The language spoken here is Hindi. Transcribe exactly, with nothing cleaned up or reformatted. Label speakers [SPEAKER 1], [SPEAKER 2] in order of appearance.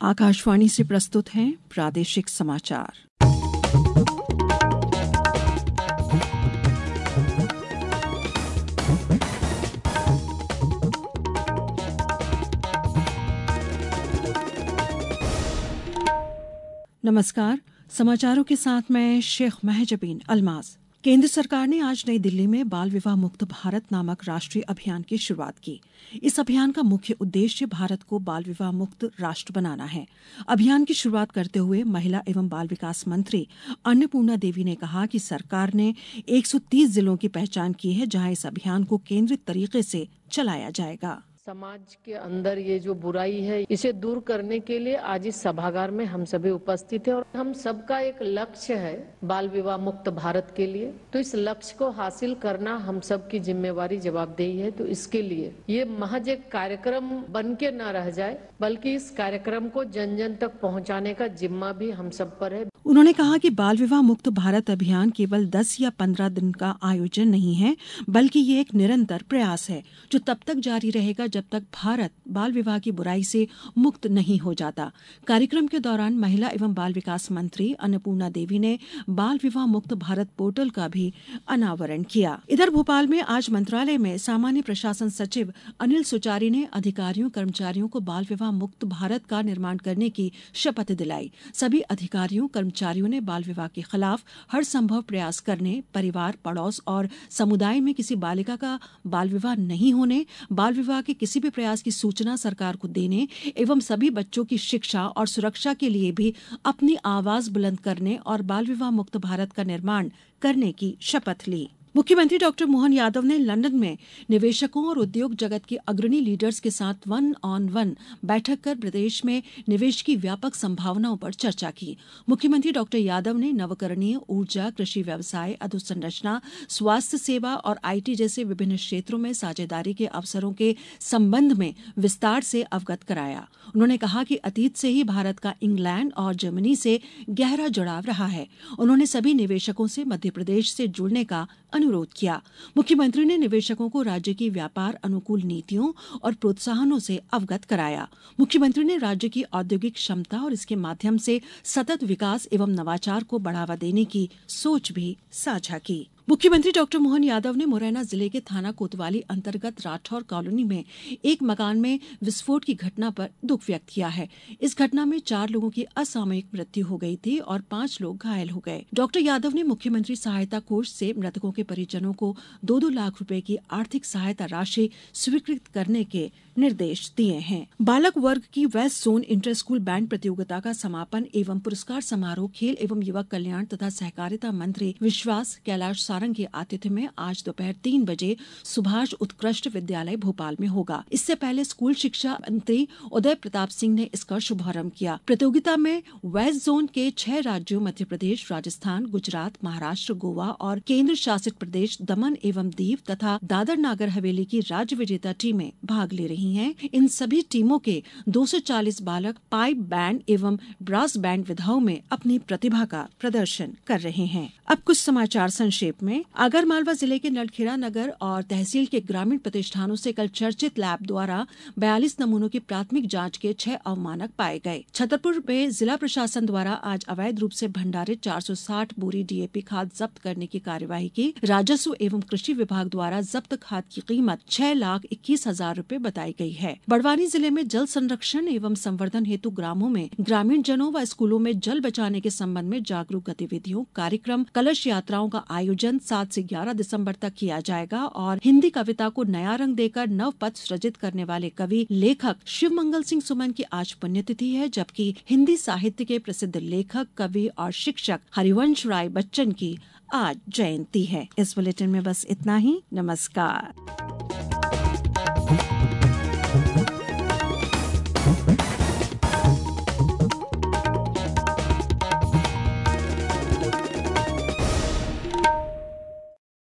[SPEAKER 1] आकाशवाणी से प्रस्तुत हैं प्रादेशिक समाचार। नमस्कार, समाचारों के साथ मैं शेख महजबीन अल्माज। केंद्र सरकार ने आज नई दिल्ली में बाल विवाह मुक्त भारत नामक राष्ट्रीय अभियान की शुरुआत की। इस अभियान का मुख्य उद्देश्य भारत को बाल विवाह मुक्त राष्ट्र बनाना है। अभियान की शुरुआत करते हुए महिला एवं बाल विकास मंत्री अन्नपूर्णा देवी ने कहा कि सरकार ने एक सौ तीस जिलों की पहचान की है, जहां इस अभियान को केंद्रित तरीके से चलाया जाएगा।
[SPEAKER 2] समाज के अंदर ये जो बुराई है, इसे दूर करने के लिए आज इस सभागार में हम सभी उपस्थित हैं और हम सबका एक लक्ष्य है बाल विवाह मुक्त भारत के लिए। तो इस लक्ष्य को हासिल करना हम सब की जिम्मेवारी, जवाबदेही है। तो इसके लिए ये महज एक कार्यक्रम बन के न रह जाए, बल्कि इस कार्यक्रम को जन जन तक पहुंचाने का जिम्मा भी हम सब पर है।
[SPEAKER 1] उन्होंने कहा कि बाल विवाह मुक्त भारत अभियान केवल दस या पंद्रह दिन का आयोजन नहीं है, बल्कि ये एक निरंतर प्रयास है जो तब तक जारी रहेगा जब तक भारत बाल विवाह की बुराई से मुक्त नहीं हो जाता। कार्यक्रम के दौरान महिला एवं बाल विकास मंत्री अन्नपूर्णा देवी ने बाल विवाह मुक्त भारत पोर्टल का भी अनावरण किया। इधर भोपाल में आज मंत्रालय में सामान्य प्रशासन सचिव अनिल सुचारी ने अधिकारियों कर्मचारियों को बाल विवाह मुक्त भारत का निर्माण करने की शपथ दिलाई। सभी अधिकारियों कर्मचारियों ने बाल विवाह के खिलाफ हर संभव प्रयास करने, परिवार, पड़ोस और समुदाय में किसी बालिका का बाल विवाह नहीं होने, बाल विवाह के किसी भी प्रयास की सूचना सरकार को देने एवं सभी बच्चों की शिक्षा और सुरक्षा के लिए भी अपनी आवाज बुलंद करने और बाल विवाह मुक्त भारत का निर्माण करने की शपथ ली। मुख्यमंत्री डॉक्टर मोहन यादव ने लंदन में निवेशकों और उद्योग जगत के अग्रणी लीडर्स के साथ वन ऑन वन बैठक कर प्रदेश में निवेश की व्यापक संभावनाओं पर चर्चा की। मुख्यमंत्री डॉक्टर यादव ने नवकरणीय ऊर्जा, कृषि व्यवसाय, अधोसंरचना, स्वास्थ्य सेवा और आईटी जैसे विभिन्न क्षेत्रों में साझेदारी के अवसरों के संबंध में विस्तार से अवगत कराया। उन्होंने कहा कि अतीत से ही भारत का इंग्लैंड और जर्मनी से गहरा जुड़ाव रहा है। उन्होंने सभी निवेशकों से मध्य प्रदेश से जुड़ने का अनुरोध किया। मुख्यमंत्री ने निवेशकों को राज्य की व्यापार अनुकूल नीतियों और प्रोत्साहनों से अवगत कराया। मुख्यमंत्री ने राज्य की औद्योगिक क्षमता और इसके माध्यम से सतत विकास एवं नवाचार को बढ़ावा देने की सोच भी साझा की। मुख्यमंत्री डॉक्टर मोहन यादव ने मुरैना जिले के थाना कोतवाली अंतर्गत राठौर कॉलोनी में एक मकान में विस्फोट की घटना पर दुख व्यक्त किया है। इस घटना में चार लोगों की असामयिक मृत्यु हो गई थी और पांच लोग घायल हो गए। डॉक्टर यादव ने मुख्यमंत्री सहायता कोष से मृतकों के परिजनों को दो दो लाख रुपए की आर्थिक सहायता राशि स्वीकृत करने के निर्देश दिए हैं। बालक वर्ग की west zone inter school band प्रतियोगिता का समापन एवं पुरस्कार समारोह खेल एवं युवक कल्याण तथा सहकारिता मंत्री विश्वास कैलाश सारंग के आतिथ्य में आज दोपहर तीन बजे सुभाष उत्कृष्ट विद्यालय भोपाल में होगा। इससे पहले स्कूल शिक्षा मंत्री उदय प्रताप सिंह ने इसका शुभारंभ किया। प्रतियोगिता में वेस्ट जोन के छह राज्यों मध्य प्रदेश, राजस्थान, गुजरात, महाराष्ट्र, गोवा और केंद्र शासित प्रदेश दमन एवं दीव तथा दादर नागर हवेली की राज्य विजेता टीमें भाग ले रही हैं। इन सभी टीमों के दो सौ चालीस बालक पाइप बैंड एवं ब्रास बैंड विधाओं में अपनी प्रतिभा का प्रदर्शन कर रहे हैं। अब कुछ समाचार संक्षेप में। आगरमालवा जिले के नलखेड़ा नगर और तहसील के ग्रामीण प्रतिष्ठानों से कल चर्चित लैब द्वारा बयालीस नमूनों की प्राथमिक जांच के छह अवमानक पाए गए। छतरपुर में जिला प्रशासन द्वारा आज अवैध रूप से भंडारित चार सौ साठ बोरी डीएपी खाद जब्त करने की कार्यवाही की। राजस्व एवं कृषि विभाग द्वारा जब्त खाद की कीमत छह लाख इक्कीस हजार रूपए बताई गई है। बड़वानी जिले में जल संरक्षण एवं संवर्धन हेतु ग्रामों में ग्रामीण जनों व स्कूलों में जल बचाने के संबंध में जागरूक गतिविधियों, कार्यक्रम, कलश यात्राओं का आयोजन सात से ग्यारह दिसंबर तक किया जाएगा और हिंदी कविता को नया रंग देकर नव पथ सृजित करने वाले कवि लेखक शिवमंगल सिंह सुमन की आज पुण्यतिथि है, जबकि हिंदी साहित्य के प्रसिद्ध लेखक, कवि और शिक्षक हरिवंश राय बच्चन की आज जयंती है। इस बुलेटिन में बस इतना ही। नमस्कार।